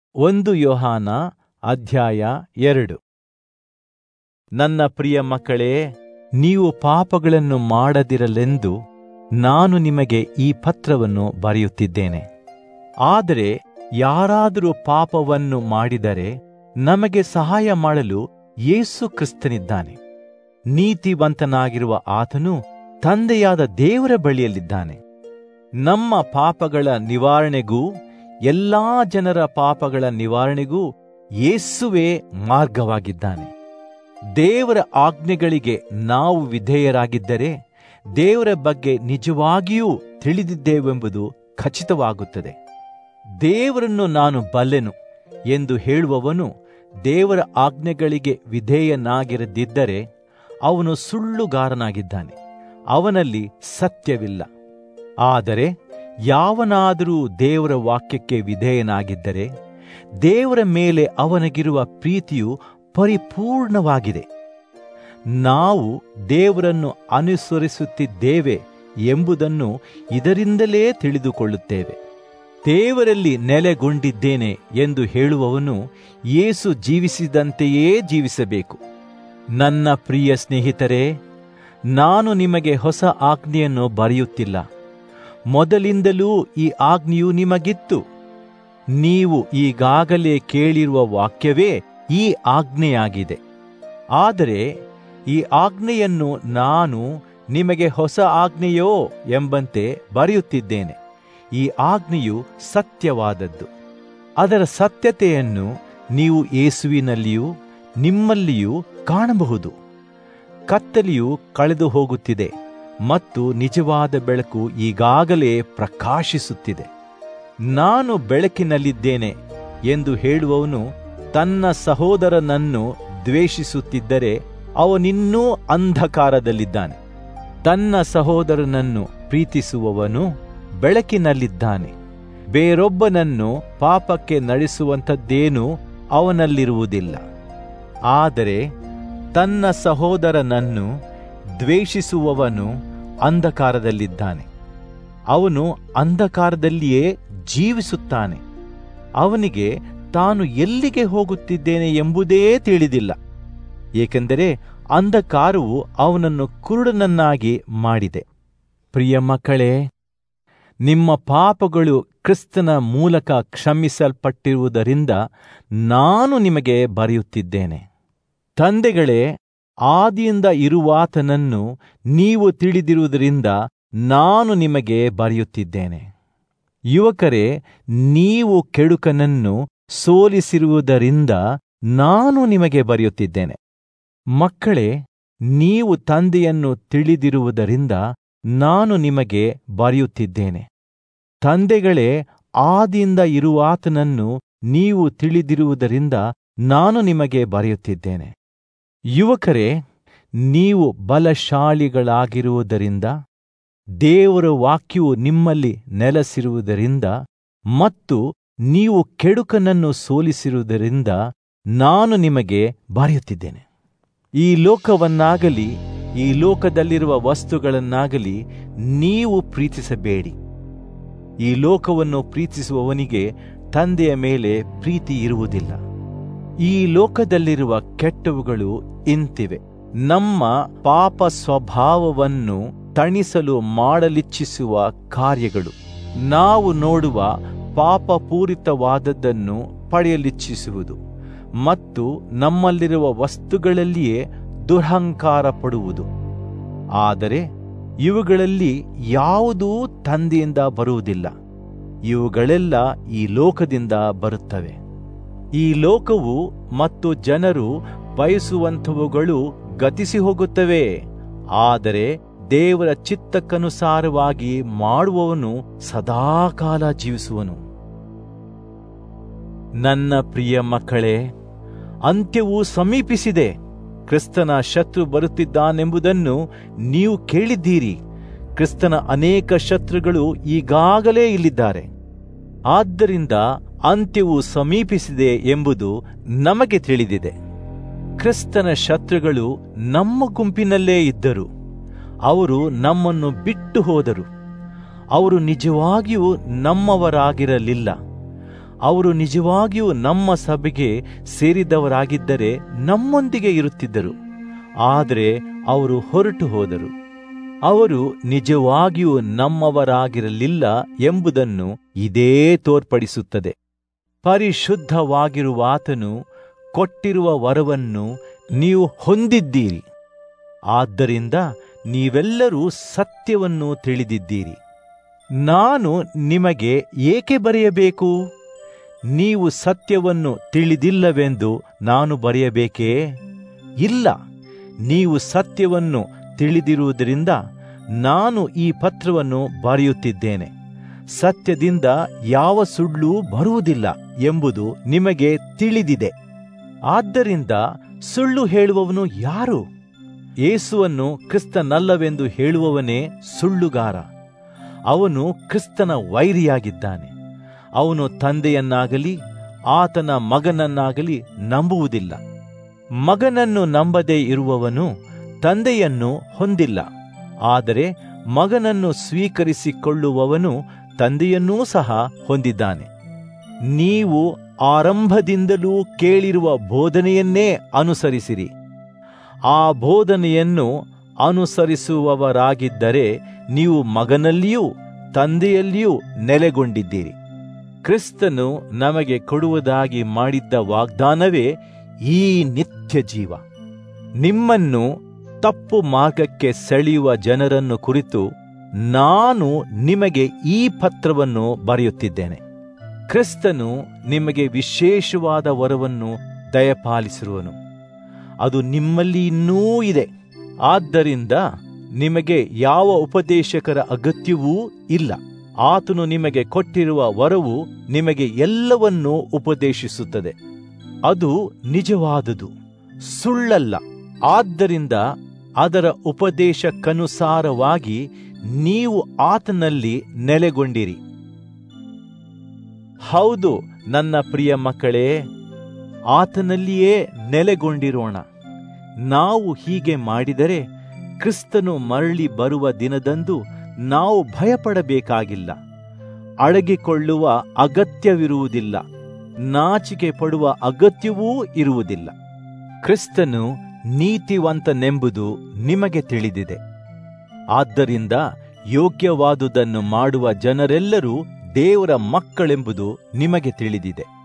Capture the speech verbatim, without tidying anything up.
ಒಂದು ಯೋಹಾನ ಅಧ್ಯಾಯ ಎರಡು. ನನ್ನ ಪ್ರಿಯ ಮಕ್ಕಳೇ, ನೀವು ಪಾಪಗಳನ್ನು ಮಾಡದಿರಲೆಂದು ನಾನು ನಿಮಗೆ ಈ ಪತ್ರವನ್ನು ಬರೆಯುತ್ತಿದ್ದೇನೆ. ಆದರೆ ಯಾರಾದರೂ ಪಾಪವನ್ನು ಮಾಡಿದರೆ ನಮಗೆ ಸಹಾಯ ಮಾಡಲು ಯೇಸು ಕ್ರಿಸ್ತನಿದ್ದಾನೆ. ನೀತಿವಂತನಾಗಿರುವ ಆತನು ತಂದೆಯಾದ ದೇವರ ಬಳಿಯಲ್ಲಿದ್ದಾನೆ. ನಮ್ಮ ಪಾಪಗಳ ನಿವಾರಣೆಗೂ ಎಲ್ಲಾ ಜನರ ಪಾಪಗಳ ನಿವಾರಣೆಗೂ ಯೇಸುವೇ ಮಾರ್ಗವಾಗಿದ್ದಾನೆ. ದೇವರ ಆಜ್ಞೆಗಳಿಗೆ ನಾವು ವಿಧೇಯರಾಗಿದ್ದರೆ ದೇವರ ಬಗ್ಗೆ ನಿಜವಾಗಿಯೂ ತಿಳಿದಿದ್ದೇವೆಂಬುದು ಖಚಿತವಾಗುತ್ತದೆ. ದೇವರನ್ನು ನಾನು ಬಲ್ಲೆನು ಎಂದು ಹೇಳುವವನು ದೇವರ ಆಜ್ಞೆಗಳಿಗೆ ವಿಧೇಯನಾಗಿರದಿದ್ದರೆ ಅವನು ಸುಳ್ಳುಗಾರನಾಗಿದ್ದಾನೆ, ಅವನಲ್ಲಿ ಸತ್ಯವಿಲ್ಲ. ಆದರೆ ಯಾವನಾದರೂ ದೇವರ ವಾಕ್ಯಕ್ಕೆ ವಿಧೇಯನಾಗಿದ್ದರೆ ದೇವರ ಮೇಲೆ ಅವನಿಗಿರುವ ಪ್ರೀತಿಯು ಪರಿಪೂರ್ಣವಾಗಿದೆ. ನಾವು ದೇವರನ್ನು ಅನುಸರಿಸುತ್ತಿದ್ದೇವೆ ಎಂಬುದನ್ನು ಇದರಿಂದಲೇ ತಿಳಿದುಕೊಳ್ಳುತ್ತೇವೆ. ದೇವರಲ್ಲಿ ನೆಲೆಗೊಂಡಿದ್ದೇನೆ ಎಂದು ಹೇಳುವವನು ಯೇಸು ಜೀವಿಸಿದಂತೆಯೇ ಜೀವಿಸಬೇಕು. ನನ್ನ ಪ್ರಿಯ ಸ್ನೇಹಿತರೇ, ನಾನು ನಿಮಗೆ ಹೊಸ ಆಜ್ಞೆಯನ್ನು ಬರೆಯುತ್ತಿಲ್ಲ, ಮೊದಲಿಂದಲೂ ಈ ಆಜ್ಞೆಯು ನಿಮಗಿತ್ತು. ನೀವು ಈಗಾಗಲೇ ಕೇಳಿರುವ ವಾಕ್ಯವೇ ಈ ಆಜ್ಞೆಯಾಗಿದೆ. ಆದರೆ ಈ ಆಜ್ಞೆಯನ್ನು ನಾನು ನಿಮಗೆ ಹೊಸ ಆಜ್ಞೆಯೋ ಎಂಬಂತೆ ಬರೆಯುತ್ತಿದ್ದೇನೆ. ಈ ಆಜ್ಞೆಯು ಸತ್ಯವಾದದ್ದು. ಅದರ ಸತ್ಯತೆಯನ್ನು ನೀವು ಯೇಸುವಿನಲ್ಲಿಯೂ ನಿಮ್ಮಲ್ಲಿಯೂ ಕಾಣಬಹುದು. ಕತ್ತಲೆಯು ಕಳೆದು ಹೋಗುತ್ತಿದೆ ಮತ್ತು ನಿಜವಾದ ಬೆಳಕು ಈಗಾಗಲೇ ಪ್ರಕಾಶಿಸುತ್ತಿದೆ. ನಾನು ಬೆಳಕಿನಲ್ಲಿದ್ದೇನೆ ಎಂದು ಹೇಳುವವನು ತನ್ನ ಸಹೋದರನನ್ನು ದ್ವೇಷಿಸುತ್ತಿದ್ದರೆ ಅವನಿನ್ನೂ ಅಂಧಕಾರದಲ್ಲಿದ್ದಾನೆ. ತನ್ನ ಸಹೋದರನನ್ನು ಪ್ರೀತಿಸುವವನು ಬೆಳಕಿನಲ್ಲಿದ್ದಾನೆ. ಬೇರೊಬ್ಬನನ್ನು ಪಾಪಕ್ಕೆ ನಡೆಸುವಂಥದ್ದೇನೂ ಅವನಲ್ಲಿರುವುದಿಲ್ಲ. ಆದರೆ ತನ್ನ ಸಹೋದರನನ್ನು ದ್ವೇಷಿಸುವವನು ಅಂಧಕಾರದಲ್ಲಿದ್ದಾನೆ. ಅವನು ಅಂಧಕಾರದಲ್ಲಿಯೇ ಜೀವಿಸುತ್ತಾನೆ. ಅವನಿಗೆ ತಾನು ಎಲ್ಲಿಗೆ ಹೋಗುತ್ತಿದ್ದೇನೆ ಎಂಬುದೇ ತಿಳಿದಿಲ್ಲ, ಏಕೆಂದರೆ ಅಂಧಕಾರವು ಅವನನ್ನು ಕುರುಡನನ್ನಾಗಿ ಮಾಡಿದೆ. ಪ್ರಿಯ ಮಕ್ಕಳೇ, ನಿಮ್ಮ ಪಾಪಗಳು ಕ್ರಿಸ್ತನ ಮೂಲಕ ಕ್ಷಮಿಸಲ್ಪಟ್ಟಿರುವುದರಿಂದ ನಾನು ನಿಮಗೆ ಬರೆಯುತ್ತಿದ್ದೇನೆ. ತಂದೆಗಳೇ, ಆದಿಯಿಂದ ಇರುವಾತನನ್ನು ನೀವು ತಿಳಿದಿರುವುದರಿಂದ ನಾನು ನಿಮಗೆ ಬರೆಯುತ್ತಿದ್ದೇನೆ. ಯುವಕರೇ, ನೀವು ಕೆಡುಕನನ್ನು ಸೋಲಿಸಿರುವುದರಿಂದ ನಾನು ನಿಮಗೆ ಬರೆಯುತ್ತಿದ್ದೇನೆ. ಮಕ್ಕಳೇ, ನೀವು ತಂದೆಯನ್ನು ತಿಳಿದಿರುವುದರಿಂದ ನಾನು ನಿಮಗೆ ಬರೆಯುತ್ತಿದ್ದೇನೆ. ತಂದೆಗಳೇ, ಆದಿಯಿಂದ ಇರುವಾತನನ್ನು ನೀವು ತಿಳಿದಿರುವುದರಿಂದ ನಾನು ನಿಮಗೆ ಬರೆಯುತ್ತಿದ್ದೇನೆ. ಯುವಕರೇ, ನೀವು ಬಲಶಾಲಿಗಳಾಗಿರುವುದರಿಂದ, ದೇವರ ವಾಕ್ಯವು ನಿಮ್ಮಲ್ಲಿ ನೆಲೆಸಿರುವುದರಿಂದ ಮತ್ತು ನೀವು ಕೆಡುಕನನ್ನು ಸೋಲಿಸಿರುವುದರಿಂದ ನಾನು ನಿಮಗೆ ಬರೆಯುತ್ತಿದ್ದೇನೆ. ಈ ಲೋಕವನ್ನಾಗಲಿ ಈ ಲೋಕದಲ್ಲಿರುವ ವಸ್ತುಗಳನ್ನಾಗಲಿ ನೀವು ಪ್ರೀತಿಸಬೇಡಿ. ಈ ಲೋಕವನ್ನು ಪ್ರೀತಿಸುವವನಿಗೆ ತಂದೆಯ ಮೇಲೆ ಪ್ರೀತಿ ಇರುವುದಿಲ್ಲ. ಈ ಲೋಕದಲ್ಲಿರುವ ಕೆಟ್ಟವುಗಳು ಇಂತಿವೆ. ನಮ್ಮ ಪಾಪ ಸ್ವಭಾವವನ್ನು ತಣಿಸಲು ಮಾಡಲಿಚ್ಛಿಸುವ ಕಾರ್ಯಗಳು. ನಾವು ನೋಡುವ ಪಾಪಪೂರಿತವಾದದ್ದನ್ನು ಪಡೆಯಲಿಚ್ಛಿಸುವುದು ಮತ್ತು ನಮ್ಮಲ್ಲಿರುವ ವಸ್ತುಗಳಲ್ಲಿಯೇ ದುರಹಂಕಾರ ಪಡುವುದು. ಆದರೆ ಇವುಗಳಲ್ಲಿ ಯಾವುದೂ ತಂದೆಯಿಂದ ಬರುವುದಿಲ್ಲ. ಇವುಗಳೆಲ್ಲ ಈ ಲೋಕದಿಂದ ಬರುತ್ತವೆ. ಈ ಲೋಕವು ಮತ್ತು ಜನರು ಬಯಸುವಂಥವುಗಳು ಗತಿಸಿ ಹೋಗುತ್ತವೆ. ಆದರೆ ದೇವರ ಚಿತ್ತಕ್ಕನುಸಾರವಾಗಿ ಮಾಡುವವನು ಸದಾಕಾಲ ಜೀವಿಸುವನು. ನನ್ನ ಪ್ರಿಯ ಮಕ್ಕಳೇ, ಅಂತ್ಯವು ಸಮೀಪಿಸಿದೆ. ಕ್ರಿಸ್ತನ ಶತ್ರು ಬರುತ್ತಿದ್ದಾನೆಂಬುದನ್ನು ನೀವು ಕೇಳಿದ್ದೀರಿ. ಕ್ರಿಸ್ತನ ಅನೇಕ ಶತ್ರುಗಳು ಈಗಾಗಲೇ ಇಲ್ಲಿದ್ದಾರೆ. ಆದ್ದರಿಂದ ಅಂತ್ಯವು ಸಮೀಪಿಸಿದೆ ಎಂಬುದು ನಮಗೆ ತಿಳಿದಿದೆ. ಕ್ರಿಸ್ತನ ಶತ್ರುಗಳು ನಮ್ಮ ಗುಂಪಿನಲ್ಲೇ ಇದ್ದರು. ಅವರು ನಮ್ಮನ್ನು ಬಿಟ್ಟು ಹೋದರು. ಅವರು ನಿಜವಾಗಿಯೂ ನಮ್ಮವರಾಗಿರಲಿಲ್ಲ. ಅವರು ನಿಜವಾಗಿಯೂ ನಮ್ಮ ಸಭೆಗೆ ಸೇರಿದವರಾಗಿದ್ದರೆ ನಮ್ಮೊಂದಿಗೆ ಇರುತ್ತಿದ್ದರು. ಆದರೆ ಅವರು ಹೊರಟು ಹೋದರು. ಅವರು ನಿಜವಾಗಿಯೂ ನಮ್ಮವರಾಗಿರಲಿಲ್ಲ ಎಂಬುದನ್ನು ಇದೇ ತೋರ್ಪಡಿಸುತ್ತದೆ. ಪರಿಶುದ್ಧವಾಗಿರುವಾತನು ಕೊಟ್ಟಿರುವ ವರವನ್ನು ನೀವು ಹೊಂದಿದ್ದೀರಿ. ಆದ್ದರಿಂದ ನೀವೆಲ್ಲರೂ ಸತ್ಯವನ್ನು ತಿಳಿದಿದ್ದೀರಿ. ನಾನು ನಿಮಗೆ ಏಕೆ ಬರೆಯಬೇಕು? ನೀವು ಸತ್ಯವನ್ನು ತಿಳಿದಿಲ್ಲವೆಂದು ನಾನು ಬರೆಯಬೇಕೇ? ಇಲ್ಲ, ನೀವು ಸತ್ಯವನ್ನು ತಿಳಿದಿರುವುದರಿಂದ ನಾನು ಈ ಪತ್ರವನ್ನು ಬರೆಯುತ್ತಿದ್ದೇನೆ. ಸತ್ಯದಿಂದ ಯಾವ ಸುಳ್ಳು ಬರುವುದಿಲ್ಲ ಎಂಬುದು ನಿಮಗೆ ತಿಳಿದಿದೆ. ಆದ್ದರಿಂದ ಸುಳ್ಳು ಹೇಳುವವನು ಯಾರು? ಯೇಸುವನ್ನು ಕ್ರಿಸ್ತನಲ್ಲವೆಂದು ಹೇಳುವವನೇ ಸುಳ್ಳುಗಾರ. ಅವನು ಕ್ರಿಸ್ತನ ವೈರಿಯಾಗಿದ್ದಾನೆ. ಅವನು ತಂದೆಯನ್ನಾಗಲಿ ಆತನ ಮಗನನ್ನಾಗಲಿ ನಂಬುವುದಿಲ್ಲ. ಮಗನನ್ನು ನಂಬದೇ ಇರುವವನು ತಂದೆಯನ್ನು ಹೊಂದಿಲ್ಲ. ಆದರೆ ಮಗನನ್ನು ಸ್ವೀಕರಿಸಿಕೊಳ್ಳುವವನು ತಂದೆಯನ್ನೂ ಸಹ ಹೊಂದಿದ್ದಾನೆ. ನೀವು ಆರಂಭದಿಂದಲೂ ಕೇಳಿರುವ ಬೋಧನೆಯನ್ನೇ ಅನುಸರಿಸಿರಿ. ಆ ಬೋಧನೆಯನ್ನು ಅನುಸರಿಸುವವರಾಗಿದ್ದರೆ ನೀವು ಮಗನಲ್ಲಿಯೂ ತಂದೆಯಲ್ಲಿಯೂ ನೆಲೆಗೊಂಡಿದ್ದೀರಿ. ಕ್ರಿಸ್ತನು ನಮಗೆ ಕೊಡುವುದಾಗಿ ಮಾಡಿದ್ದ ವಾಗ್ದಾನವೇ ಈ ನಿತ್ಯ ಜೀವ. ನಿಮ್ಮನ್ನು ತಪ್ಪು ಮಾರ್ಗಕ್ಕೆ ಸೆಳೆಯುವ ಜನರನ್ನು ಕುರಿತು ನಾನು ನಿಮಗೆ ಈ ಪತ್ರವನ್ನು ಬರೆಯುತ್ತಿದ್ದೇನೆ. ಕ್ರಿಸ್ತನು ನಿಮಗೆ ವಿಶೇಷವಾದ ವರವನ್ನು ದಯಪಾಲಿಸಿರುವನು. ಅದು ನಿಮ್ಮಲ್ಲಿ ಇನ್ನೂ ಇದೆ. ಆದ್ದರಿಂದ ನಿಮಗೆ ಯಾವ ಉಪದೇಶಕರ ಅಗತ್ಯವೂ ಇಲ್ಲ. ಆತನು ನಿಮಗೆ ಕೊಟ್ಟಿರುವ ವರವು ನಿಮಗೆ ಎಲ್ಲವನ್ನೂ ಉಪದೇಶಿಸುತ್ತದೆ. ಅದು ನಿಜವಾದುದು, ಸುಳ್ಳಲ್ಲ. ಆದ್ದರಿಂದ ಅದರ ಉಪದೇಶಕ್ಕನುಸಾರವಾಗಿ ನೀವು ಆತನಲ್ಲಿ ನೆಲೆಗೊಂಡಿರಿ. ಹೌದು, ನನ್ನ ಪ್ರಿಯ ಮಕ್ಕಳೇ, ಆತನಲ್ಲಿಯೇ ನೆಲೆಗೊಂಡಿರೋಣ. ನಾವು ಹೀಗೆ ಮಾಡಿದರೆ ಕ್ರಿಸ್ತನು ಮರಳಿ ಬರುವ ದಿನದಂದು ನಾವು ಭಯಪಡಬೇಕಾಗಿಲ್ಲ. ಅಡಗಿಕೊಳ್ಳುವ ಅಗತ್ಯವಿರುವುದಿಲ್ಲ. ನಾಚಿಕೆ ಪಡುವ ಅಗತ್ಯವೂ ಇರುವುದಿಲ್ಲ. ಕ್ರಿಸ್ತನು ನೀತಿವಂತನೆಂಬುದು ನಿಮಗೆ ತಿಳಿದಿದೆ. ಆದ್ದರಿಂದ ಯೋಗ್ಯವಾದುದನ್ನು ಮಾಡುವ ಜನರೆಲ್ಲರೂ ದೇವರ ಮಕ್ಕಳೆಂಬುದು ನಿಮಗೆ ತಿಳಿದಿದೆ.